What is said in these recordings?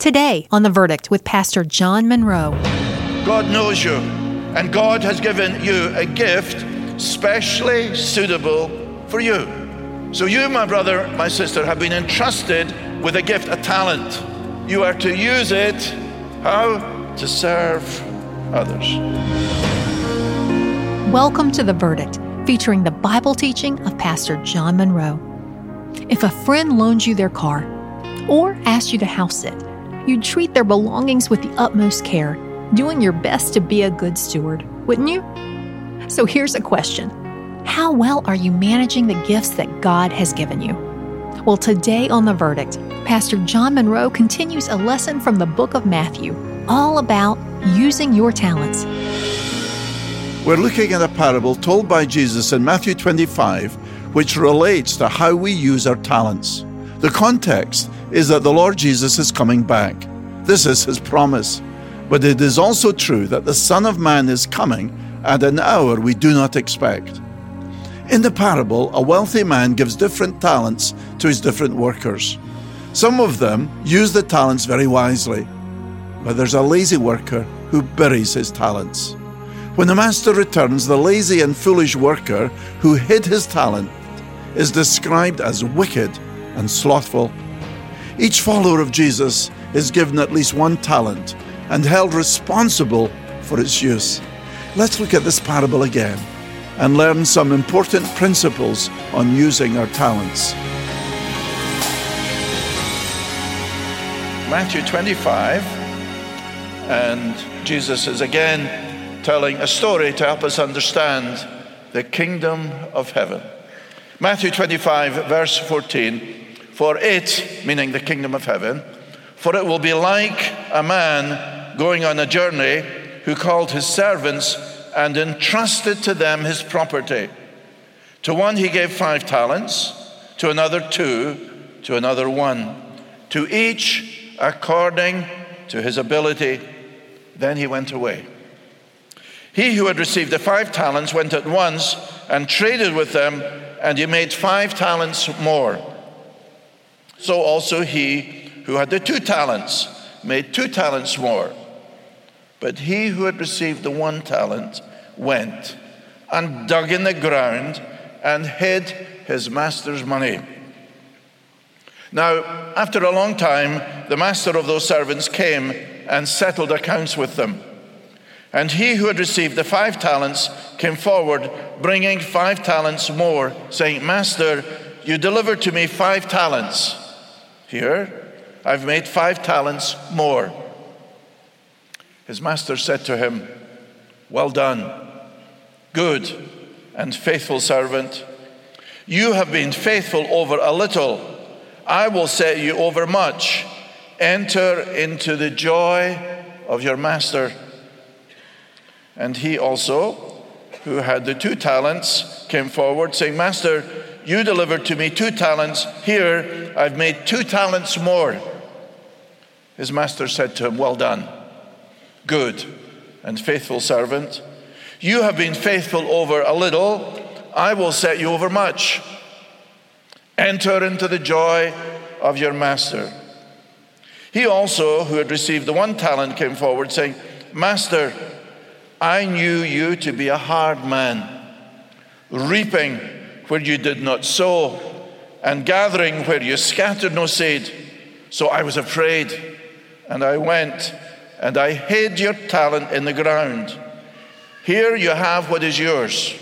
Today on The Verdict with Pastor John Monroe. God knows you, and God has given you a gift specially suitable for you. So you, my brother, my sister, have been entrusted with a gift, a talent. You are to use it, how? To serve others. Welcome to The Verdict, featuring the Bible teaching of Pastor John Monroe. If a friend loans you their car or asks you to house sit, you'd treat their belongings with the utmost care, doing your best to be a good steward, wouldn't you? So here's a question. How well are you managing the gifts that God has given you? Well, today on The Verdict, Pastor John Monroe continues a lesson from the book of Matthew, all about using your talents. We're looking at a parable told by Jesus in Matthew 25, which relates to how we use our talents. The context is that the Lord Jesus is coming back. This is his promise. But it is also true that the Son of Man is coming at an hour we do not expect. In the parable, a wealthy man gives different talents to his different workers. Some of them use the talents very wisely, but there's a lazy worker who buries his talents. When the master returns, the lazy and foolish worker who hid his talent is described as wicked and slothful. Each follower of Jesus is given at least one talent and held responsible for its use. Let's look at this parable again and learn some important principles on using our talents. Matthew 25, and Jesus is again telling a story to help us understand the kingdom of heaven. Matthew 25, verse 14, for it, meaning the kingdom of heaven, for it will be like a man going on a journey who called his servants and entrusted to them his property. To one he gave 5 talents, to another 2, to another 1, to each according to his ability. Then he went away. He who had received the 5 talents went at once and traded with them, and he made 5 talents more. So also he who had the 2 talents made 2 talents more. But he who had received the 1 talent went and dug in the ground and hid his master's money. Now, after a long time, the master of those servants came and settled accounts with them. And he who had received the 5 talents came forward, bringing 5 talents more, saying, Master, you delivered to me 5 talents. Here, I've made 5 talents more. His master said to him, well done, good and faithful servant. You have been faithful over a little. I will set you over much. Enter into the joy of your master. And he also, who had the 2 talents, came forward, saying, Master, you delivered to me 2 talents. Here, I've made 2 talents more. His master said to him, well done, good and faithful servant. You have been faithful over a little. I will set you over much. Enter into the joy of your master. He also, who had received the 1 talent, came forward, saying, Master, I knew you to be a hard man, reaping where you did not sow, and gathering where you scattered no seed. So I was afraid, and I went, and I hid your talent in the ground. Here you have what is yours.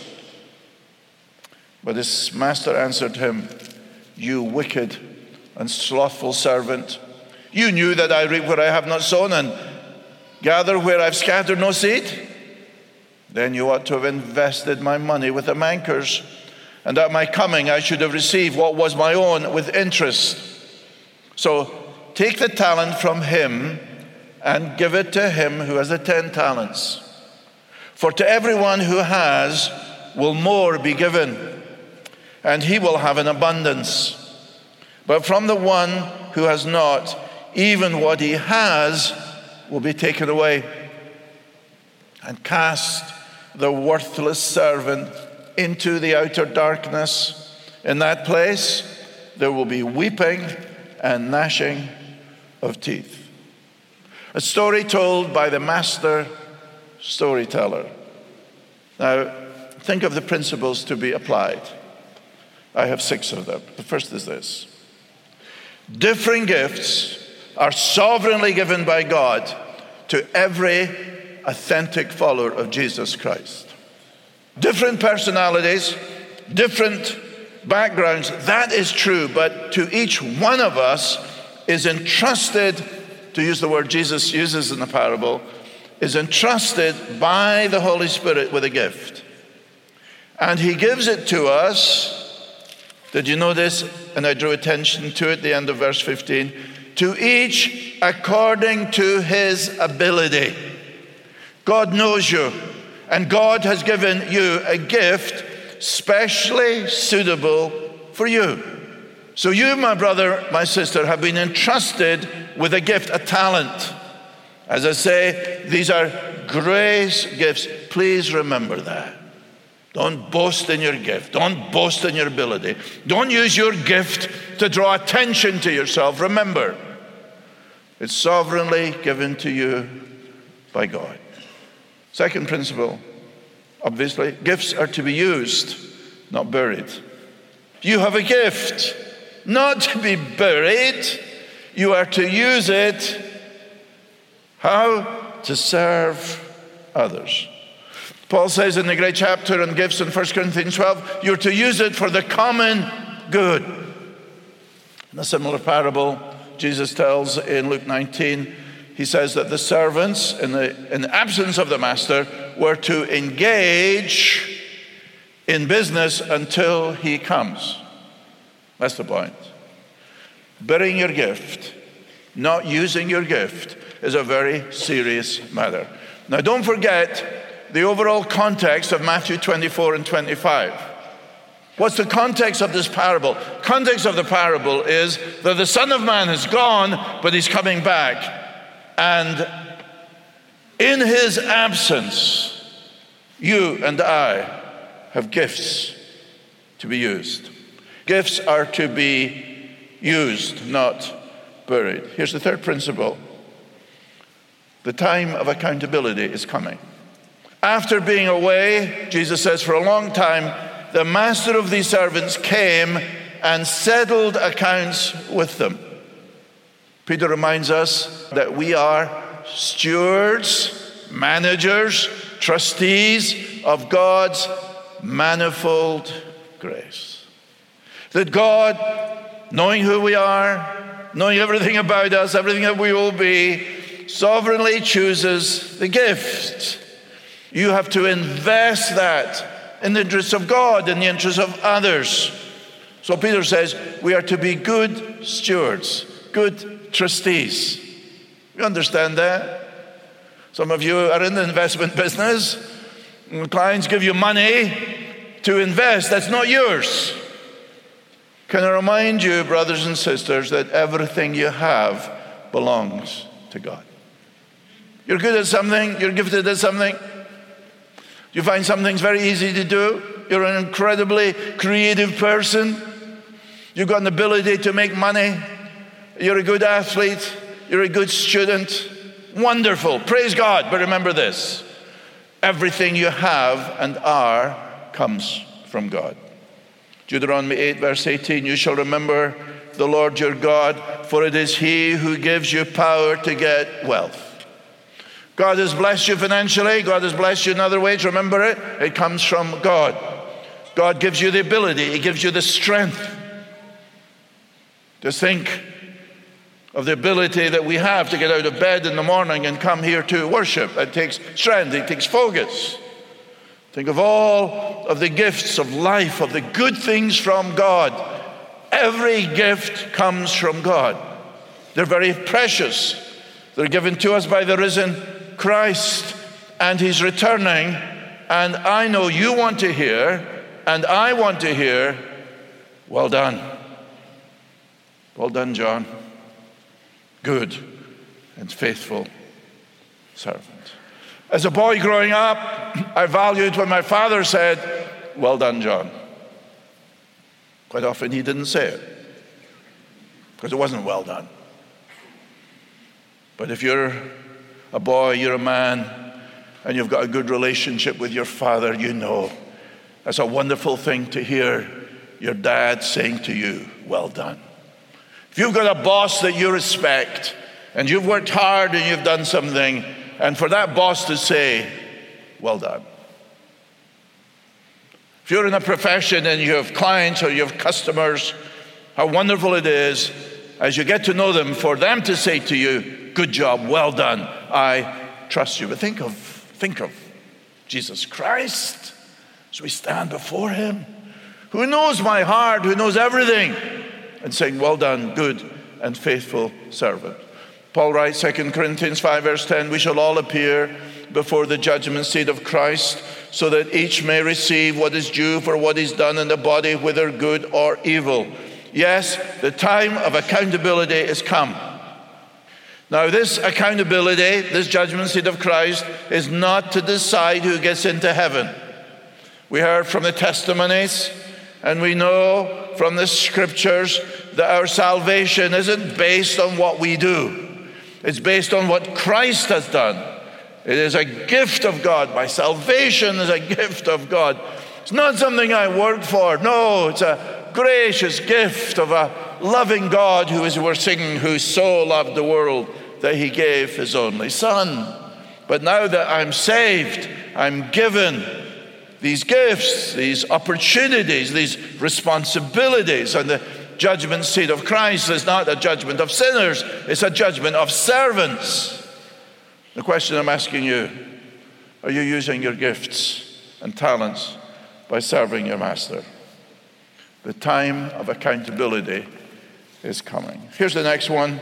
But his master answered him, you wicked and slothful servant. You knew that I reap where I have not sown, and gather where I've scattered no seed. Then you ought to have invested my money with the bankers, and at my coming I should have received what was my own with interest. So take the talent from him and give it to him who has the 10 talents. For to everyone who has will more be given, and he will have an abundance. But from the one who has not, even what he has will be taken away. And cast the worthless servant into the outer darkness. In that place there will be weeping and gnashing of teeth. A story told by the master storyteller. Now, think of the principles to be applied. I have 6 of them. The first is this. Different gifts are sovereignly given by God to every authentic follower of Jesus Christ. Different personalities, different backgrounds, that is true, but to each one of us is entrusted, to use the word Jesus uses in the parable, is entrusted by the Holy Spirit with a gift. And he gives it to us. Did you notice? And I drew attention to it, the end of verse 15. To each according to his ability. God knows you, and God has given you a gift specially suitable for you. So you, my brother, my sister, have been entrusted with a gift, a talent. As I say, these are grace gifts. Please remember that. Don't boast in your gift. Don't boast in your ability. Don't use your gift to draw attention to yourself. Remember, it's sovereignly given to you by God. Second principle, obviously, gifts are to be used, not buried. You have a gift, not to be buried. You are to use it. How? To serve others. Paul says in the great chapter on gifts in 1 Corinthians 12, you're to use it for the common good. In a similar parable, Jesus tells in Luke 19, he says that the servants, in the absence of the master, were to engage in business until he comes. That's the point. Burying your gift, not using your gift, is a very serious matter. Now, don't forget the overall context of Matthew 24 and 25. What's the context of this parable? Context of the parable is that the Son of Man is gone, but he's coming back. And in his absence, you and I have gifts to be used. Gifts are to be used, not buried. Here's the third principle. The time of accountability is coming. After being away, Jesus says, for a long time, the master of these servants came and settled accounts with them. Peter reminds us that we are stewards, managers, trustees of God's manifold grace. That God, knowing who we are, knowing everything about us, everything that we will be, sovereignly chooses the gift. You have to invest that in the interests of God, in the interests of others. So Peter says we are to be good stewards, good trustees. You understand that? Some of you are in the investment business, and clients give you money to invest. That's not yours. Can I remind you, brothers and sisters, that everything you have belongs to God. You're good at something, you're gifted at something. You find some things very easy to do. You're an incredibly creative person. You've got an ability to make money. You're a good athlete. You're a good student. Wonderful. Praise God. But remember this. Everything you have and are comes from God. Deuteronomy 8 verse 18, you shall remember the Lord your God, for it is he who gives you power to get wealth. God has blessed you financially. God has blessed you in other ways. Remember it. It comes from God. God gives you the ability. He gives you the strength. Just think of the ability that we have to get out of bed in the morning and come here to worship. It takes strength. It takes focus. Think of all of the gifts of life, of the good things from God. Every gift comes from God. They're very precious. They're given to us by the risen Christ, and he's returning, and I know you want to hear, and I want to hear, well done. Well done, John. Good and faithful servant. As a boy growing up, I valued when my father said, well done, John. Quite often he didn't say it, because it wasn't well done. But if you're a boy, you're a man, and you've got a good relationship with your father, you know it's a wonderful thing to hear your dad saying to you, well done. If you've got a boss that you respect, and you've worked hard and you've done something, and for that boss to say, well done. If you're in a profession and you have clients or you have customers, how wonderful it is as you get to know them for them to say to you, good job, well done, I trust you. But think of Jesus Christ as we stand before him, who knows my heart, who knows everything, and saying, well done, good and faithful servant. Paul writes, 2 Corinthians 5 verse 10, we shall all appear before the judgment seat of Christ, so that each may receive what is due for what is done in the body, whether good or evil. Yes, the time of accountability is come. Now, this accountability, this judgment seat of Christ, is not to decide who gets into heaven. We heard from the testimonies, and we know from the scriptures that our salvation isn't based on what we do. It's based on what Christ has done. It is a gift of God. My salvation is a gift of God. It's not something I worked for. No, it's a gracious gift of a loving God who, as we're singing, who so loved the world that he gave his only Son. But now that I'm saved, I'm given these gifts, these opportunities, these responsibilities. And the judgment seat of Christ is not a judgment of sinners, it's a judgment of servants. The question I'm asking you, are you using your gifts and talents by serving your master? The time of accountability is coming. Here's the next one.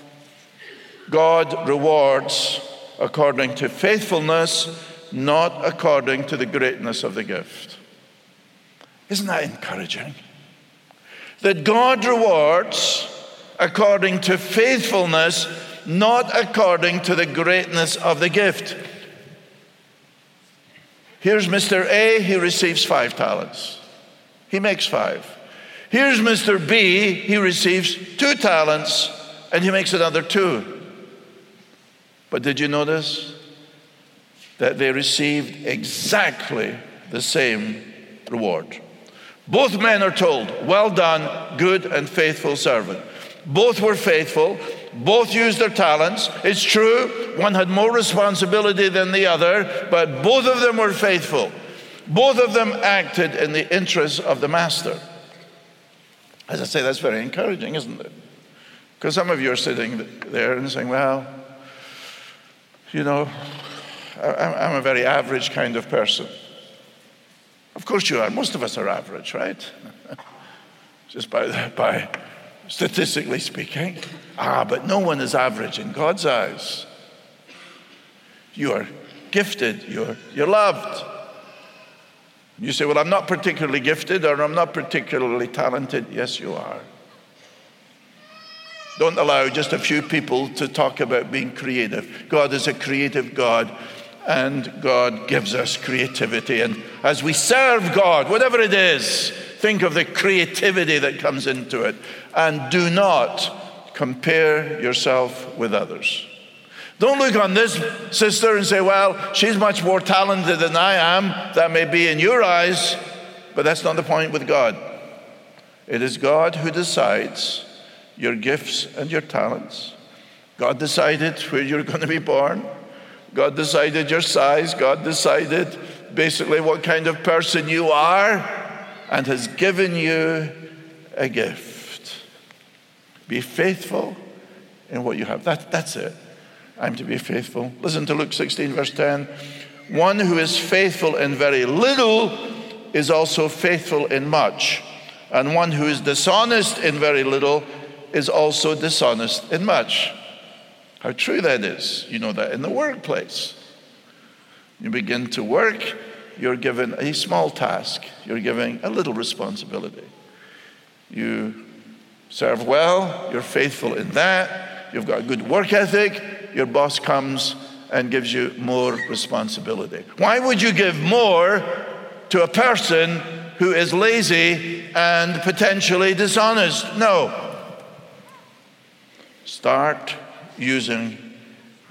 God rewards according to faithfulness, not according to the greatness of the gift. Isn't that encouraging? That God rewards according to faithfulness, not according to the greatness of the gift. Here's Mr. A, he receives 5 talents. He makes 5. Here's Mr. B, he receives 2 talents, and he makes another 2. But did you notice that they received exactly the same reward? Both men are told, well done, good and faithful servant. Both were faithful. Both used their talents. It's true, one had more responsibility than the other, but both of them were faithful. Both of them acted in the interests of the master. As I say, that's very encouraging, isn't it? Because some of you are sitting there and saying, well, you know, I'm a very average kind of person. Of course you are. Most of us are average, right? Just by statistically speaking. But no one is average in God's eyes. You are gifted. You're loved. You say, well, I'm not particularly gifted or I'm not particularly talented. Yes, you are. Don't allow just a few people to talk about being creative. God is a creative God, and God gives us creativity. And as we serve God, whatever it is, think of the creativity that comes into it. And do not compare yourself with others. Don't look on this sister and say, well, she's much more talented than I am. That may be in your eyes, but that's not the point with God. It is God who decides your gifts and your talents. God decided where you're going to be born. God decided your size. God decided basically what kind of person you are and has given you a gift. Be faithful in what you have. That's it. I'm to be faithful. Listen to Luke 16, verse 10. One who is faithful in very little is also faithful in much. And one who is dishonest in very little is also dishonest in much. How true that is. You know that in the workplace. You begin to work, you're given a small task. You're given a little responsibility. You serve well, you're faithful in that. You've got a good work ethic. Your boss comes and gives you more responsibility. Why would you give more to a person who is lazy and potentially dishonest? No. Start using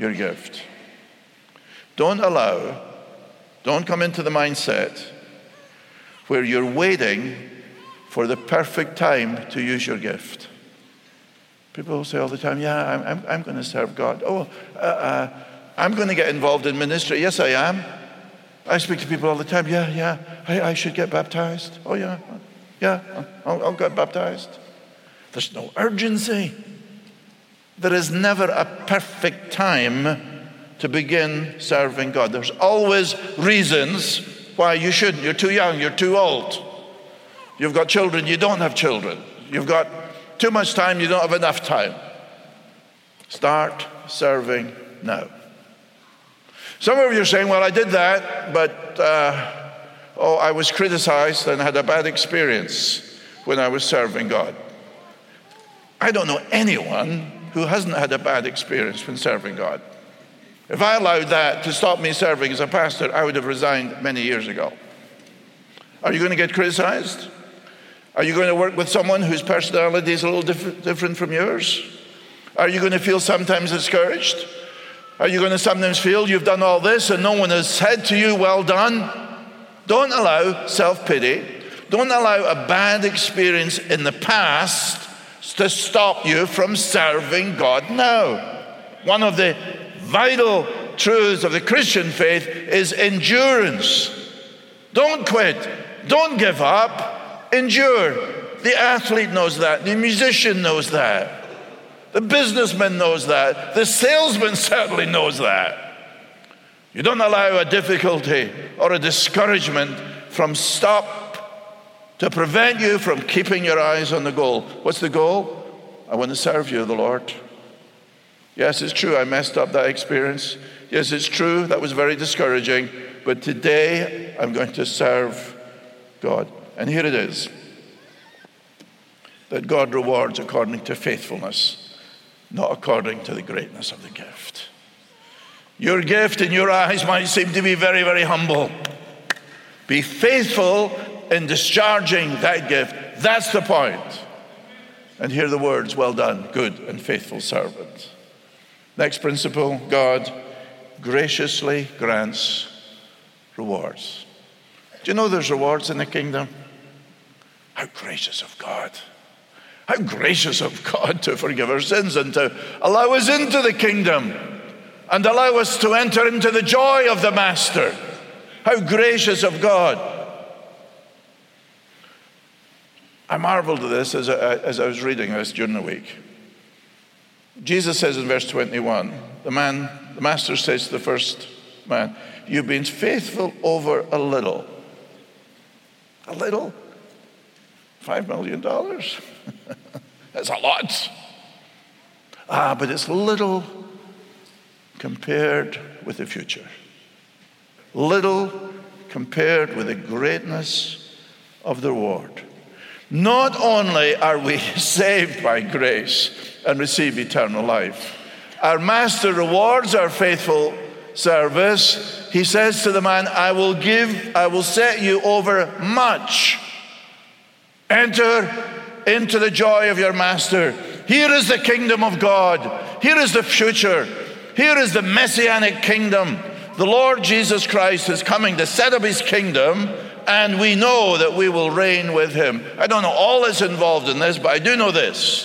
your gift. Don't come into the mindset where you're waiting for the perfect time to use your gift. People say all the time, yeah, I'm going to serve God. I'm going to get involved in ministry. Yes, I am. I speak to people all the time. I should get baptized. Oh, yeah, I'll get baptized. There's no urgency. There is never a perfect time to begin serving God. There's always reasons why you shouldn't. You're too young, you're too old. You've got children, you don't have children. You've got too much time, you don't have enough time. Start serving now. Some of you are saying, well, I did that, but I was criticized and had a bad experience when I was serving God. I don't know anyone who hasn't had a bad experience when serving God. If I allowed that to stop me serving as a pastor, I would have resigned many years ago. Are you going to get criticized? Are you going to work with someone whose personality is a little different from yours? Are you going to feel sometimes discouraged? Are you going to sometimes feel you've done all this and no one has said to you, well done? Don't allow self-pity. Don't allow a bad experience in the past to stop you from serving God now. One of the vital truths of the Christian faith is endurance. Don't quit. Don't give up. Endure. The athlete knows that. The musician knows that. The businessman knows that. The salesman certainly knows that. You don't allow a difficulty or a discouragement to prevent you from keeping your eyes on the goal. What's the goal? I want to serve you, the Lord. Yes, it's true, I messed up that experience. Yes, it's true, that was very discouraging. But today, I'm going to serve God. And here it is, that God rewards according to faithfulness, not according to the greatness of the gift. Your gift in your eyes might seem to be very, very humble. Be faithful in discharging that gift. That's the point. And hear the words, well done, good and faithful servant. Next principle, God graciously grants rewards. Do you know there's rewards in the kingdom? How gracious of God. How gracious of God to forgive our sins and to allow us into the kingdom and allow us to enter into the joy of the Master. How gracious of God. I marveled at this as I was reading this during the week. Jesus says in verse 21, the Master says to the first man, you've been faithful over a little. A little? $5 million? That's a lot. But it's little compared with the future. Little compared with the greatness of the reward. Not only are we saved by grace and receive eternal life, our Master rewards our faithful service. He says to the man, I will set you over much. Enter into the joy of your Master. Here is the kingdom of God. Here is the future. Here is the messianic kingdom. The Lord Jesus Christ is coming to set up his kingdom, and we know that we will reign with him. I don't know all that's involved in this, but I do know this,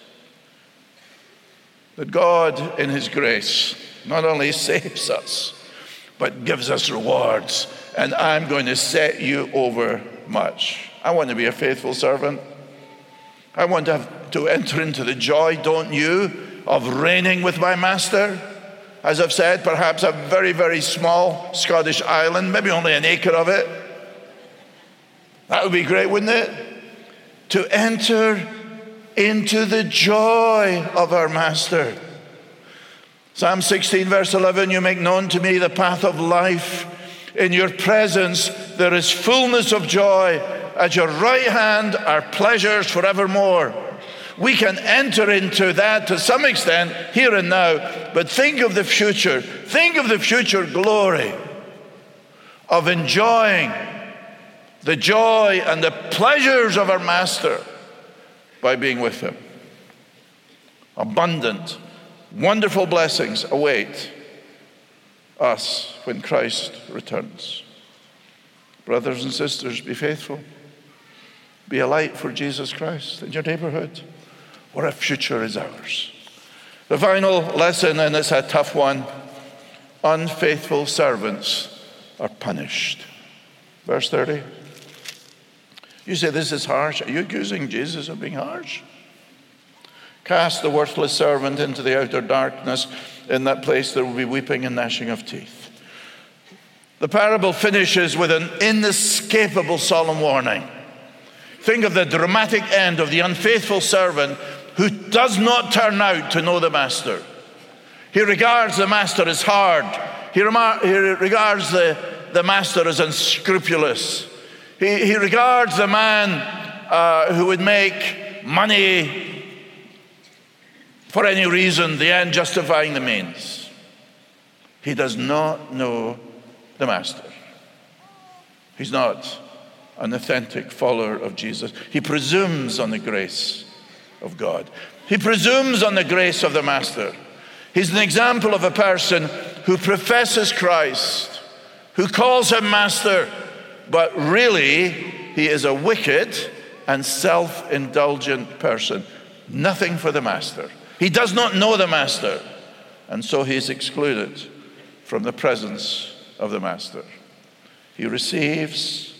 that God in his grace not only saves us, but gives us rewards. And I'm going to set you over much. I want to be a faithful servant. I want to enter into the joy, don't you, of reigning with my Master. As I've said, perhaps a very, very small Scottish island, maybe only an acre of it. That would be great, wouldn't it? To enter into the joy of our Master. Psalm 16, verse 11, you make known to me the path of life. In your presence there is fullness of joy. At your right hand are pleasures forevermore. We can enter into that to some extent here and now, but think of the future. Think of the future glory of enjoying the joy and the pleasures of our Master by being with him. Abundant, Wonderful blessings await us when Christ returns. Brothers and sisters, be faithful. Be a light for Jesus Christ in your neighborhood. What a future is ours. The final lesson, and it's a tough one: unfaithful servants are punished. Verse 30. You say, this is harsh. Are you accusing Jesus of being harsh? Cast the worthless servant into the outer darkness. In that place there will be weeping and gnashing of teeth. The parable finishes with an inescapable solemn warning. Think of the dramatic end of the unfaithful servant who does not turn out to know the master. He regards the master as hard. He regards the master as unscrupulous. He regards the man who would make money for any reason, the end justifying the means. He does not know the master. He's not an authentic follower of Jesus. He presumes on the grace of God. He presumes on the grace of the master. He's an example of a person who professes Christ, who calls him master, but really he is a wicked and self-indulgent person. Nothing for the master. He does not know the master, and so he is excluded from the presence of the master. He receives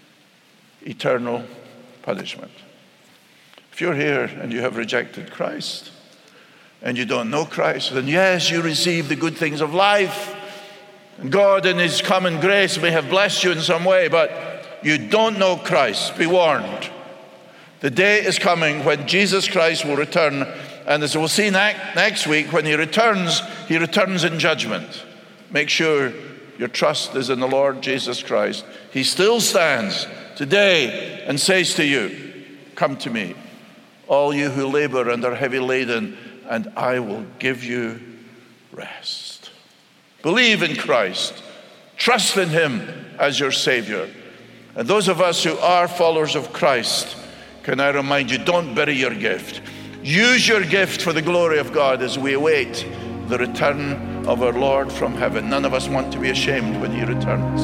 eternal punishment. If you're here and you have rejected Christ and you don't know Christ, then yes, you receive the good things of life. And God in his common grace may have blessed you in some way, but you don't know Christ. Be warned. The day is coming when Jesus Christ will return, and as we'll see next week, when he returns in judgment. Make sure your trust is in the Lord Jesus Christ. He still stands today and says to you, come to me, all you who labor and are heavy laden, and I will give you rest. Believe in Christ. Trust in him as your Savior. And those of us who are followers of Christ, can I remind you, don't bury your gift. Use your gift for the glory of God as we await the return of our Lord from heaven. None of us want to be ashamed when he returns.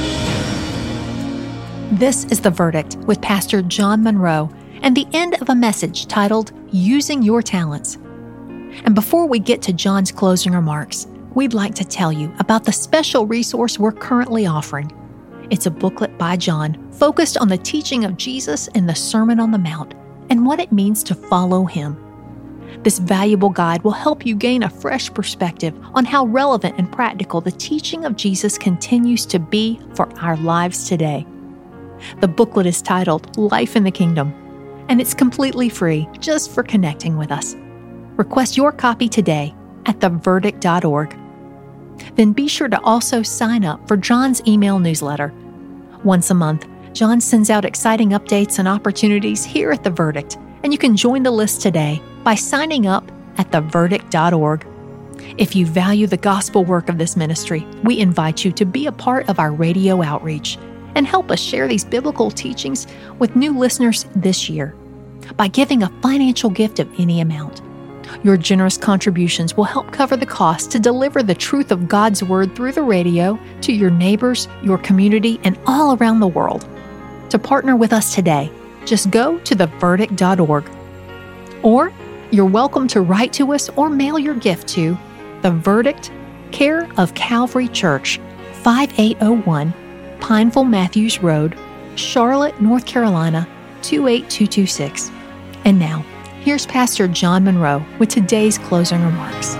This is The Verdict with Pastor John Monroe, and the end of a message titled, Using Your Talents. And before we get to John's closing remarks, we'd like to tell you about the special resource we're currently offering. It's a booklet by John focused on the teaching of Jesus in the Sermon on the Mount and what it means to follow him. This valuable guide will help you gain a fresh perspective on how relevant and practical the teaching of Jesus continues to be for our lives today. The booklet is titled Life in the Kingdom, and it's completely free just for connecting with us. Request your copy today at theverdict.org. Then be sure to also sign up for John's email newsletter. Once a month, John sends out exciting updates and opportunities here at The Verdict, and you can join the list today by signing up at theverdict.org. If you value the gospel work of this ministry, we invite you to be a part of our radio outreach and help us share these biblical teachings with new listeners this year by giving a financial gift of any amount. Your generous contributions will help cover the cost to deliver the truth of God's Word through the radio to your neighbors, your community, and all around the world. To partner with us today, just go to theverdict.org. Or you're welcome to write to us or mail your gift to The Verdict, care of Calvary Church, 5801 Pineville Matthews Road, Charlotte, North Carolina, 28226. And now, here's Pastor John Monroe with today's closing remarks.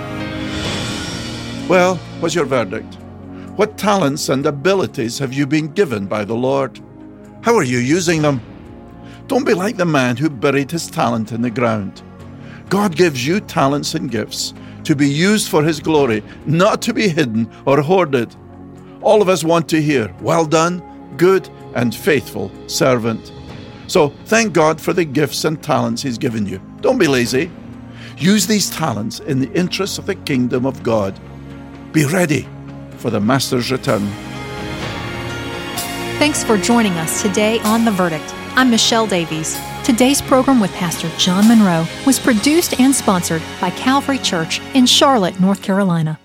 Well, what's your verdict? What talents and abilities have you been given by the Lord? How are you using them? Don't be like the man who buried his talent in the ground. God gives you talents and gifts to be used for his glory, not to be hidden or hoarded. All of us want to hear, well done, good and faithful servant. So thank God for the gifts and talents he's given you. Don't be lazy. Use these talents in the interests of the kingdom of God. Be ready for the Master's return. Thanks for joining us today on The Verdict. I'm Michelle Davies. Today's program with Pastor John Monroe was produced and sponsored by Calvary Church in Charlotte, North Carolina.